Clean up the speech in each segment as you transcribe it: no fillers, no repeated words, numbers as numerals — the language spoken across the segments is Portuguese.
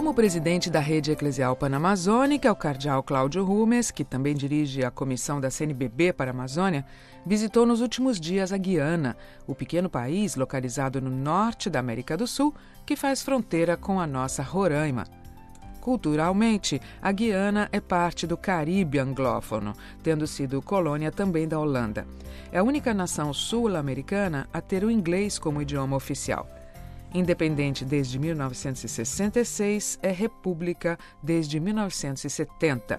Como presidente da Rede Eclesial Panamazônica, o cardeal Cláudio Rumes, que também dirige a comissão da CNBB para a Amazônia, visitou nos últimos dias a Guiana, o pequeno país localizado no norte da América do Sul, que faz fronteira com a nossa Roraima. Culturalmente, a Guiana é parte do Caribe anglófono, tendo sido colônia também da Holanda. É a única nação sul-americana a ter o inglês como idioma oficial. Independente desde 1966, é república desde 1970.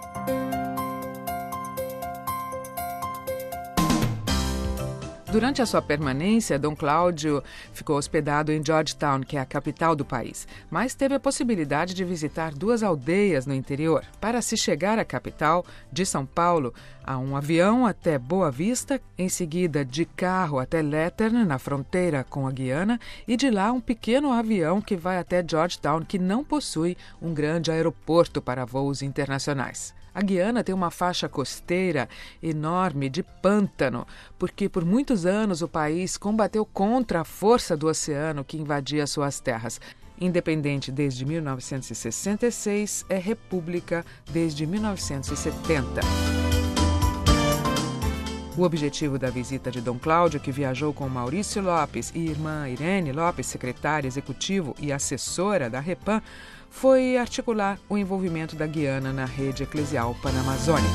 Durante a sua permanência, Dom Cláudio ficou hospedado em Georgetown, que é a capital do país, mas teve a possibilidade de visitar 2 aldeias no interior. Para se chegar à capital, de São Paulo, há um avião até Boa Vista, em seguida de carro até Lettern, na fronteira com a Guiana, e de lá um pequeno avião que vai até Georgetown, que não possui um grande aeroporto para voos internacionais. A Guiana tem uma faixa costeira enorme de pântano, porque por muitos anos o país combateu contra a força do oceano que invadia suas terras. Independente desde 1966, é república desde 1970. O objetivo da visita de Dom Cláudio, que viajou com Maurício Lopes e irmã Irene Lopes, secretária executiva e assessora da REPAM, foi articular o envolvimento da Guiana na rede eclesial panamazônica.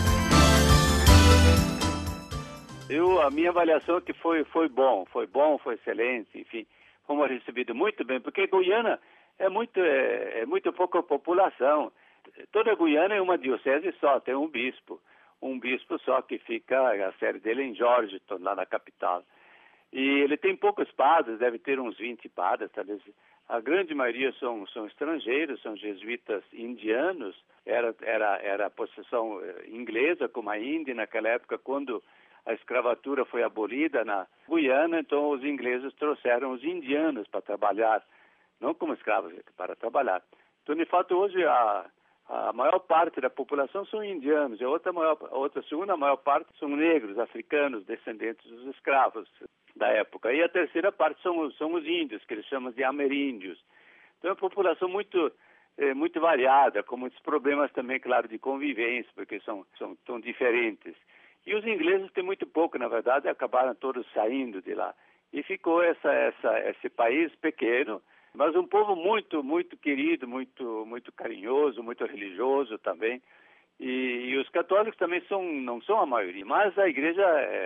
A minha avaliação é que foi bom, foi excelente, enfim, fomos recebidos muito bem, porque Guiana é muito pouca população. Toda Guiana é uma diocese só, tem um bispo só que fica, a sede dele é em Georgetown, lá na capital. E ele tem poucos padres, deve ter uns 20 padres, talvez. A grande maioria são estrangeiros, são jesuítas indianos, era a possessão inglesa, como a Índia, naquela época, quando a escravatura foi abolida na Guiana, então os ingleses trouxeram os indianos para trabalhar, não como escravos, para trabalhar. Então, de fato, hoje a maior parte da população são indianos, e a segunda maior parte são negros, africanos, descendentes dos escravos da época. E a terceira parte são os índios, que eles chamam de ameríndios. Então é uma população muito variada, com muitos problemas também, claro, de convivência, porque são tão diferentes. E os ingleses têm muito pouco, na verdade, acabaram todos saindo de lá. E ficou esse país pequeno, mas um povo muito, muito querido, muito carinhoso, muito religioso também. E os católicos também não são a maioria, mas a igreja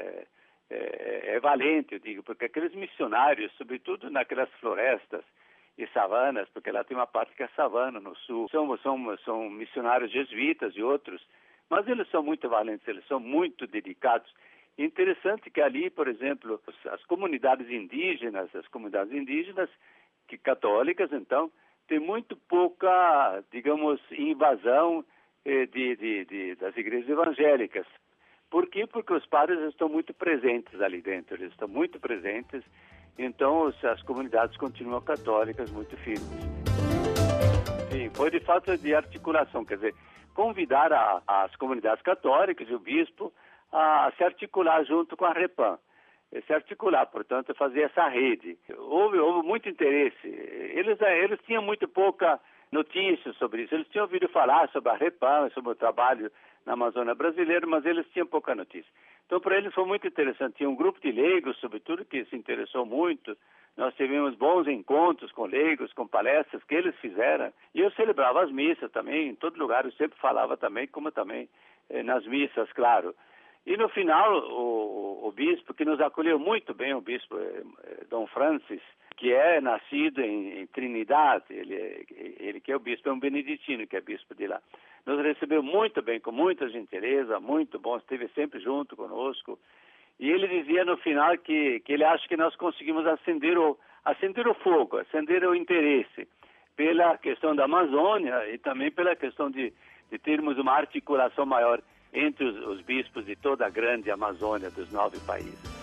é valente, eu digo, porque aqueles missionários, sobretudo naquelas florestas e savanas, porque lá tem uma parte que é savana no sul, são missionários jesuítas e outros, mas eles são muito valentes, eles são muito dedicados. Interessante que ali, por exemplo, as comunidades indígenas que católicas, então, tem muito pouca, digamos, invasão das igrejas evangélicas. Por quê? Porque os padres estão muito presentes ali dentro, eles estão muito presentes, então as comunidades continuam católicas muito firmes. Sim, foi de fato de articulação, quer dizer, convidar as comunidades católicas e o bispo a se articular junto com a REPAM. Se articular, portanto, fazer essa rede. Houve muito interesse. Eles tinham muito pouca notícia sobre isso. Eles tinham ouvido falar sobre a REPAM, sobre o trabalho na Amazônia brasileira, mas eles tinham pouca notícia. Então, para eles foi muito interessante. Tinha um grupo de leigos, sobretudo, que se interessou muito. Nós tivemos bons encontros com leigos, com palestras que eles fizeram. E eu celebrava as missas também, em todo lugar. Eu sempre falava também, como também nas missas, claro. E no final, o bispo, que nos acolheu muito bem, o bispo Dom Francis, que é nascido em Trinidade, ele que é o bispo, é um beneditino, que é bispo de lá. Nos recebeu muito bem, com muita gentileza, muito bom, esteve sempre junto conosco. E ele dizia no final que ele acha que nós conseguimos acender o fogo, acender o interesse pela questão da Amazônia e também pela questão de termos uma articulação maior entre os bispos de toda a grande Amazônia dos 9 países.